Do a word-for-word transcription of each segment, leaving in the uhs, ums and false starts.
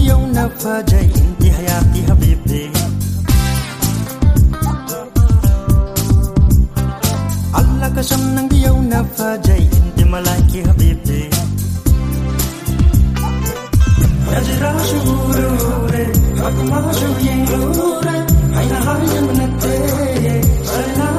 yawna fajay inti hayati habibi Allah kasam nang yawna fajay inti malaki habibi Yajra shurure Fatma shuyure Aina hayam natte Sarna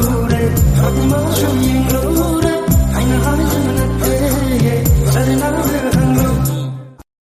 Sarna